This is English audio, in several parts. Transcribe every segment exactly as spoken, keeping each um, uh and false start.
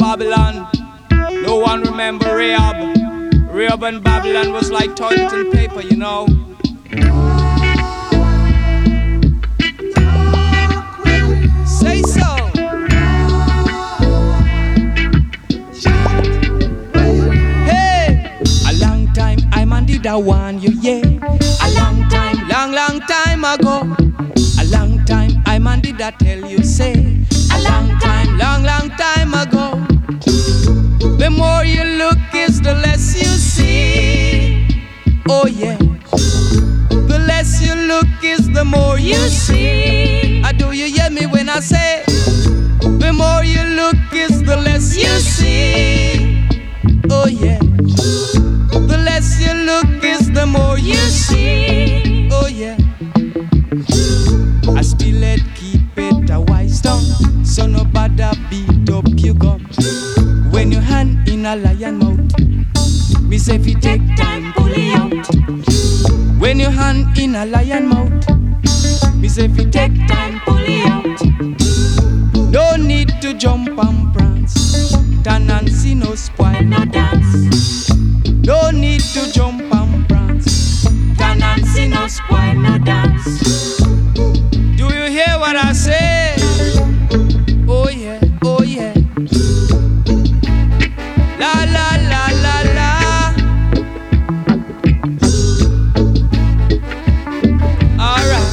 Babylon. No one remember Rahab. Rahab and Babylon was like toilet and paper, you know. Say so. Hey, a long time I man did I want you, yeah. A long time, long, long time ago. A long time I man did I tell you, say. A long time, long, long time ago. The more you look is the less you see. Oh yeah. The less you look is the more you see. I do you hear me when I say the more you look is the less you see. Oh yeah. The less you look is the more you see. Oh yeah. I still let keep it a wise tongue, so nobody beat up your gum. When your hand in a lion mouth, me say if you take time, pull it out. When your hand in a lion mouth, me say if you take time, pull it out. No need to jump and prance, turn and see no spoil no dance. No need to jump and prance, turn and see no spoil no dance. Do you hear what I say? Oh yeah, oh yeah. La la la la la. Alright.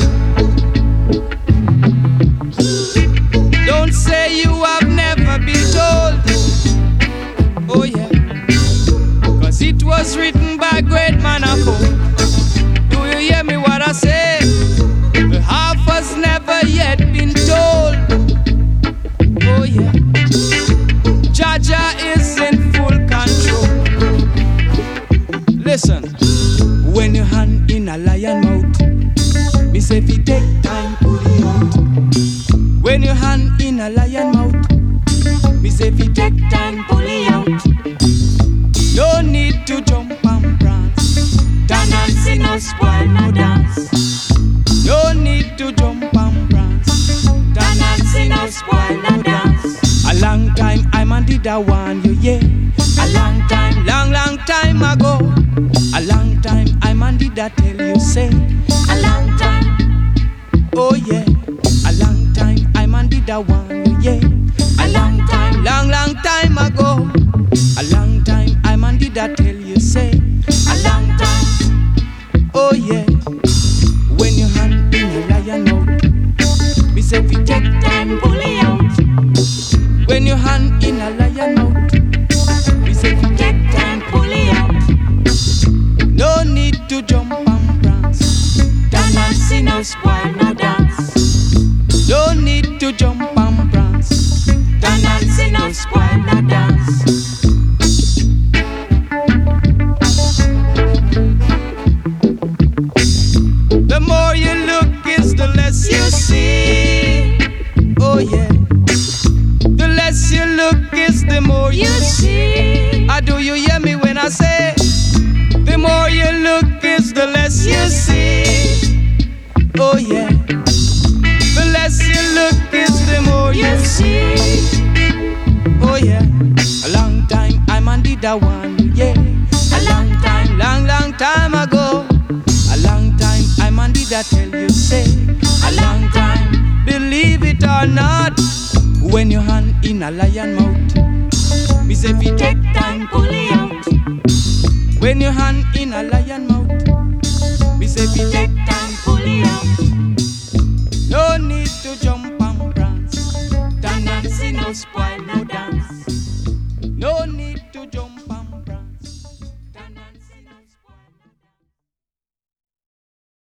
Don't say you have never been told. Oh yeah. Cause it was written by great man of old. Do you hear me what I say? The half has never yet been told. Oh yeah. Jaja is in full control. Listen, when your hand in a lion mouth, me say if you take time, pull it out. When your hand in a lion mouth, me say if you take time, pull it out. No need to jump and prance, turn and see no spoil no dance. No need to jump and prance, turn and see no spoil no dance. A long time I man did I want you, yeah. A long time, long, long time ago. A long time I man did I tell you, say. A long time, oh yeah. A long time I man did I want you, yeah. A long time, long, long time ago. A long time I man did I tell you, say. A long time, oh yeah. When your hand in a lion mouth, me say if you take time, pull it out. When your hand in a lion mouth, we say if you take time, pull it out. No need to jump and prance, turn and see no spoil no dance. No need to jump and prance, turn and see no spoil no dance. The more you look is the less you see. Oh yeah. The less you look is the more you see. Ah, do you hear me when I say the more you look is the less you see. Oh yeah. The less you look is the more you see. Oh yeah. A long time I man did I want you, yeah. A long time, long, long time ago. A long time I man did I tell you, say. A long time, believe it or not. When your hand in a lion mouth, me say if you take time, pull it out. When your hand in a lion mouth, me say if you take time, pull it out. No need to jump and prance, turn and see no spoil no dance.